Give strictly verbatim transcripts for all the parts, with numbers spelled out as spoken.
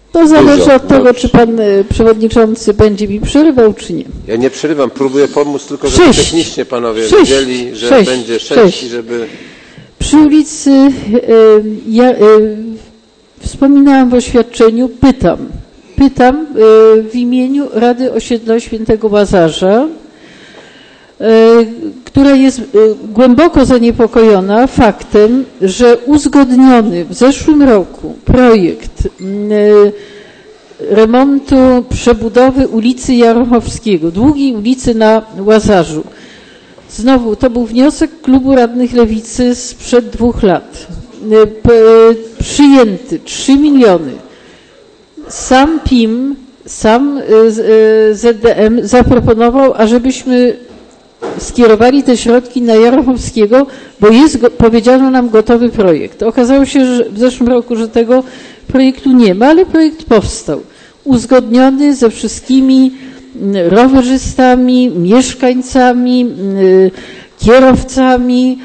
To zależy Dużo, od tego, no. czy pan przewodniczący będzie mi przerywał, czy nie. Ja nie przerywam, próbuję pomóc, tylko żeby Sześć. technicznie panowie Sześć. wiedzieli, że Sześć. będzie sześć, Sześć. i żeby... Przy ulicy, y, ja, y, wspominałam w oświadczeniu, pytam, pytam y, w imieniu Rady Osiedla Świętego Łazarza, y, która jest y, głęboko zaniepokojona faktem, że uzgodniony w zeszłym roku projekt y, remontu, przebudowy ulicy Jarochowskiego, długiej ulicy na Łazarzu. Znowu, to był wniosek klubu radnych Lewicy sprzed dwóch lat. Przyjęty trzy miliony. Sam P I M, sam Z D M zaproponował, ażebyśmy skierowali te środki na Jarochowskiego, bo jest, powiedziano nam, gotowy projekt. Okazało się, że w zeszłym roku, że tego projektu nie ma, ale projekt powstał. Uzgodniony ze wszystkimi rowerzystami, mieszkańcami, kierowcami,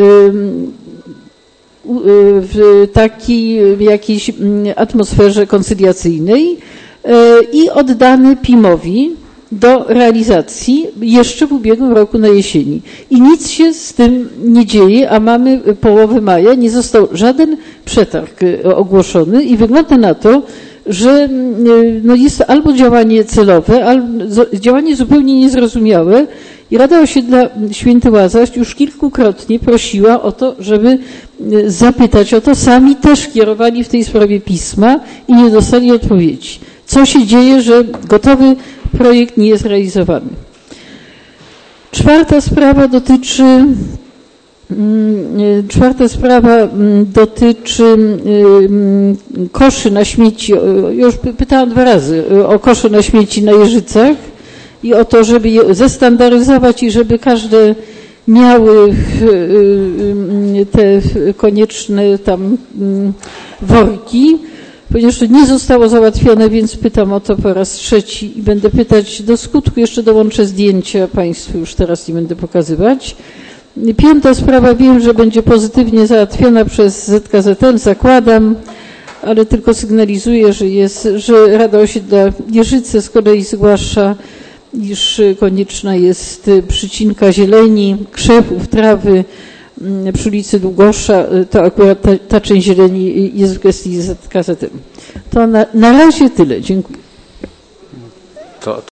w takiej jakiejś atmosferze koncyliacyjnej i oddany P I M-owi do realizacji jeszcze w ubiegłym roku na jesieni. I nic się z tym nie dzieje, a mamy połowę maja, nie został żaden przetarg ogłoszony i wygląda na to, że no jest to albo działanie celowe, albo działanie zupełnie niezrozumiałe i Rada Osiedla Święty Łazarz już kilkukrotnie prosiła o to, żeby zapytać o to. Sami też kierowali w tej sprawie pisma i nie dostali odpowiedzi. Co się dzieje, że gotowy projekt nie jest realizowany? Czwarta sprawa dotyczy Czwarta sprawa dotyczy koszy na śmieci. Już pytałam dwa razy o kosze na śmieci na Jeżycach i o to, żeby je zestandaryzować i żeby każde miały te konieczne tam worki. Ponieważ to nie zostało załatwione, więc pytam o to po raz trzeci i będę pytać do skutku. Jeszcze dołączę zdjęcia Państwu, już teraz nie będę pokazywać. Piąta sprawa, wiem, że będzie pozytywnie załatwiona przez Z K Z L, zakładam, ale tylko sygnalizuję, że jest, że Rada Osiedla Jeżyce z kolei zgłasza, iż konieczna jest przycinka zieleni, krzewów, trawy przy ulicy Długosza. To akurat ta, ta część zieleni jest w gestii Z K Z L. To na, na razie tyle. Dziękuję. To,